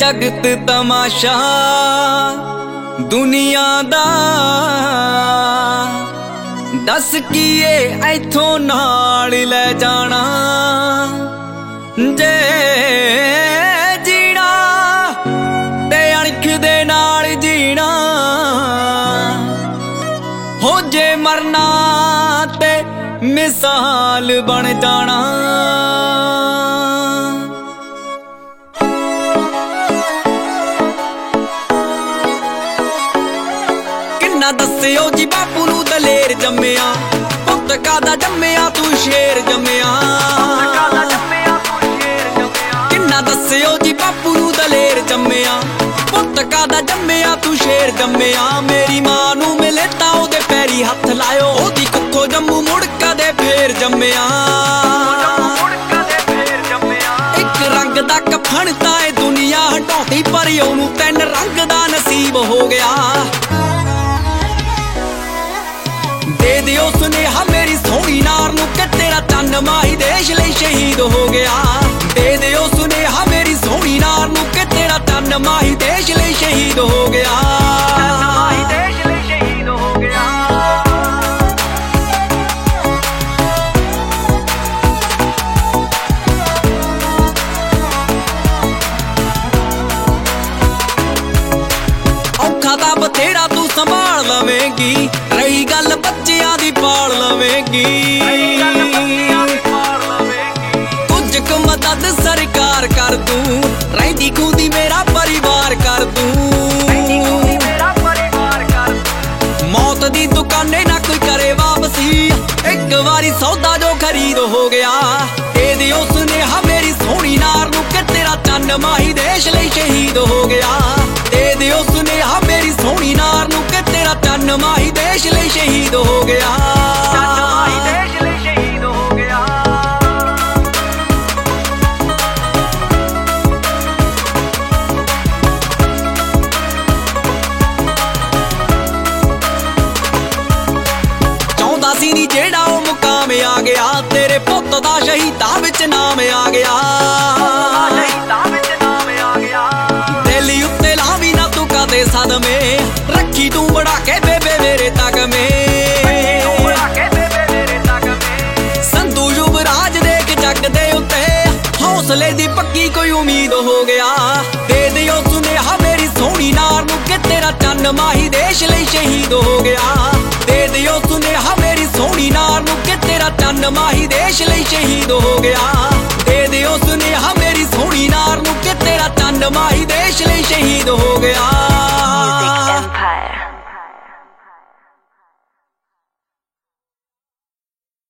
जगत तमाशा दुनिया दा दस कीए इथों नाल लै जाना जे जीना ते अणख दे नाल जीना हो जे मरना ते मिसाल बन जाना। दस्सियो जी बापू नू दलेर जम्मिया पुत्त कादा जम्मिया तू शेर जम्मिया। किन्ना दस्सियो जी बापू नू दलेर जम्मिया पुत्त कादा जम्मिया तू शेर जम्मिया। मेरी मां नू मिले तां ओदे पैरी हथ लायो ओदी कुखों जम्मू मुड़ कदे फेर जम्मिया। इक रंग दा कफन तां ए दुनिया हटाउंदी पर ओनू तीन रंग दा नसीब हो गया। दे दियो सुनेहा मेरी सोहनी नार नू कि तेरा चन्न माही देश लई शहीद हो गया। दे दियो सुनेहा मेरी सोहनी नार नू कि तेरा चन्न माही देश लई शहीद हो गया। औखा दा बथेरा तू संभाल लवेंगी रही गल बच्चियां दी पाल लवेंगी। कुछ क मदद सरकार कर दूं रहिंदी खूंदी मेरा परिवार कर दूं। मौत दी दुकाने ना कोई करे वापसी एक बारी सौदा जो खरीद हो गया। दे दियो सुनेहा मेरी सोहनी नार नू कि तेरा चन्न माही देश लई शहीद हो गया। दे दियो सुनेहा मेरी सोहनी नार नू कि तेरा चन्न माही देश लई शहीद हो गया। चाहुंदा सी नी जेड़ा ओ मुकाम आ गया तेरे पुत्त दा शहीदां विच नाम आ गया। दिल उत्ते लावी ना तू कदे सदमे रखी तू बढ़ा के बेबे मेरे तक में। संधू युवराज देख जग दे उत्ते हौसले दी पक्की कोई उम्मीद हो गया। दे दियो सुनेहा मेरी सोहनी नार नू कि तेरा चन्न माही देश लई शहीद हो गया। दे दियो सुनेहा मेरी सोहनी नार नू कि तेरा चन्न माही देश लई शहीद हो गया। दे दियो सुनेहा मेरी सोहनी नार नू कि तेरा चन्न माही देश लई शहीद हो गया।